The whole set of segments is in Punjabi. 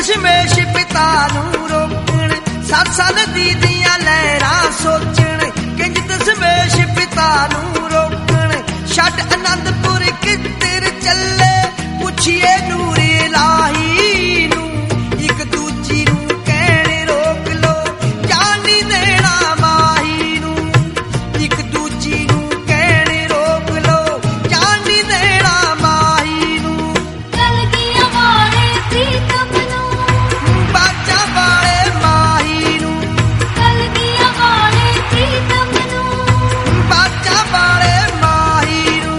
ਦਸ਼ਮੇਸ਼ ਪਿਤਾ ਨੂੰ ਰੋਕਣ, 7 ਸਾਲ ਦੀ ਦੀਆਂ ਲਹਿਰਾਂ ਸੋਚਣ। ਕਿੰਜ ਦਸ਼ਮੇਸ਼ ਪਿਤਾ ਨੂੰ ਰੋਕਣ, ਛੱਡ ਅਨੰਦਪੁਰ ਕਿੱਧਰ ਚੱਲੇ, ਪੁੱਛੀਏ ਨੂਰ ਇਲਾਹੀ ਨੂੰ। ਇੱਕ ਦੂਜੀ ਨੂੰ ਕਹਿਣ ਰੋਕ ਲੋ, ਜਾਨ ਨੀ ਦੇਣਾ ਮਾਹੀ ਨੂੰ। ਇੱਕ ਦੂਜੀ ਨੂੰ ਕਹਿਣ ਰੋਕ ਲੋ, ਜਾਨ ਨੀ ਦੇਣਾ ਮਾਹੀ ਨੂੰ। ਕਲਗੀਆਂ ਵਾਲੇ ਪ੍ਰੀਤਮ ਨੂੰ, ਬਾਜਾਂ ਵਾਲੇ ਮਾਹੀ ਨੂੰ। ਕਲਗੀਆਂ ਵਾਲੇ ਪ੍ਰੀਤਮ ਨੂੰ, ਬਾਜਾਂ ਵਾਲੇ ਮਾਹੀ ਨੂੰ।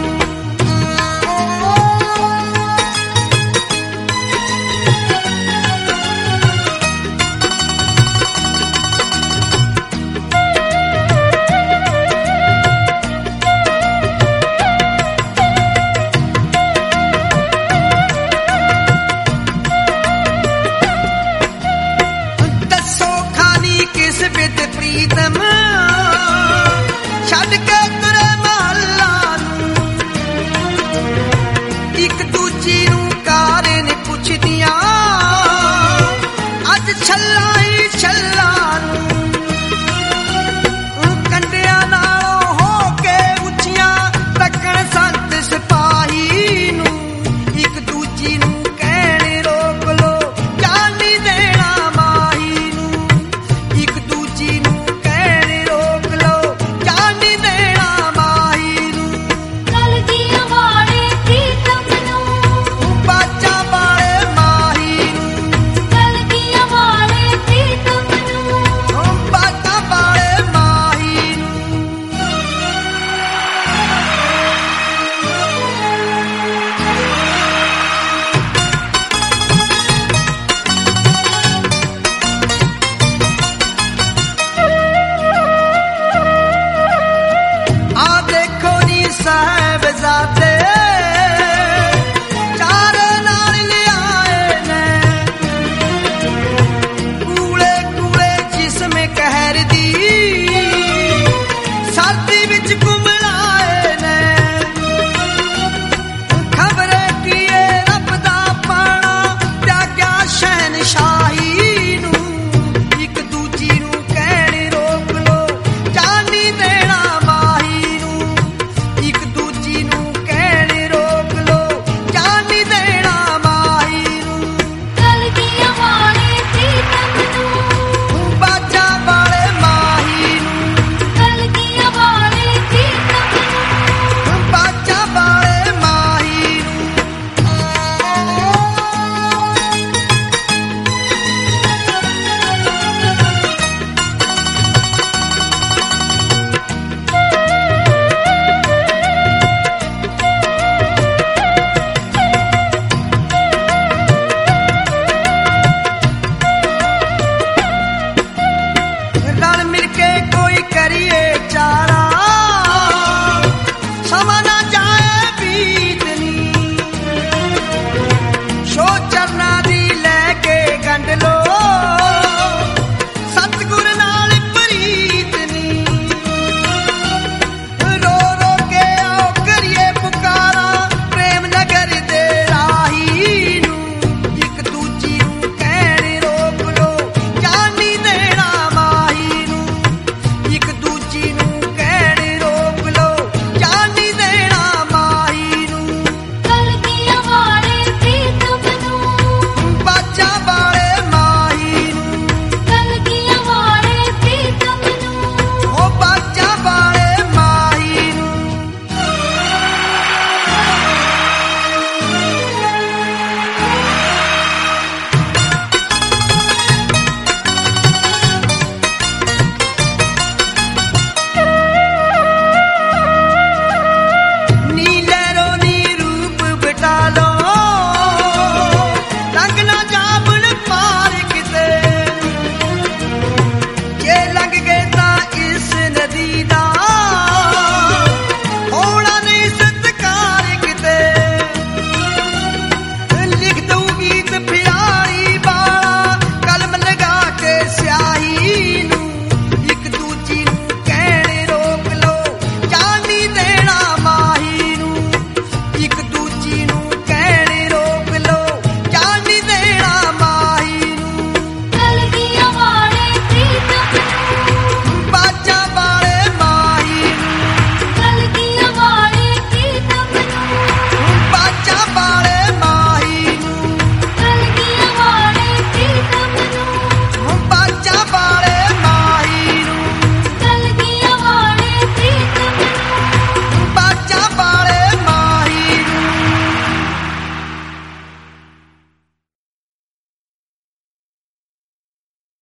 ਦੱਸੋ ਖਾਨੀ ਕਿਸ ਬਿਦ ਪ੍ਰੀਤਮ, ਛੱਡ ਕੇ ਤੁਰੇ ਮਹੱਲਾ ਨੂੰ। ਇੱਕ ਦੂਜੀ ਨੂੰ ਕਾਰਨ ਪੁੱਛਦੀਆਂ, ਅੱਜ ਛੱਲਾ ਹੀ ਛੱਲਾ ਨੂੰ। ਕੰਡਿਆਂ ਨਾਲੋਂ ਹੋ ਕੇ ਉੱਚੀਆਂ, ਤੱਕਣ ਸੰਤ ਸਿਪਾਹੀ ਨੂੰ। ਇੱਕ ਦੂਜੀ ਨੂੰ ਕਹਿਣ ਰੋਕ ਲੋ, ਜਾਨ ਨੀ ਦੇਣਾ ਮਾਹੀ ਨੂੰ। ਇੱਕ ਦੂਜੀ ਨੂੰ ਕਹਿਣ ਰੋਕ ਲੋ, ਜਾਨ ਨੀ ਦੇਣਾ ਮਾਹੀ ਨੂੰ। ਕਲਗੀਆਂ ਵਾਲੇ ਪ੍ਰੀਤਮ ਨੂੰ, ਬਾਜਾਂ ਵਾਲੇ ਮਾਹੀ ਨੂੰ। ਕਲਗੀਆਂ ਵਾਲੇ ਪ੍ਰੀਤਮ ਨੂੰ, ਬਾਜਾਂ ਵਾਲੇ ਮਾਹੀ ਨੂੰ। ਆ ਦੇਖੋ ਨੀ ਸਾਹਿਬਜ਼ਾਦੇ,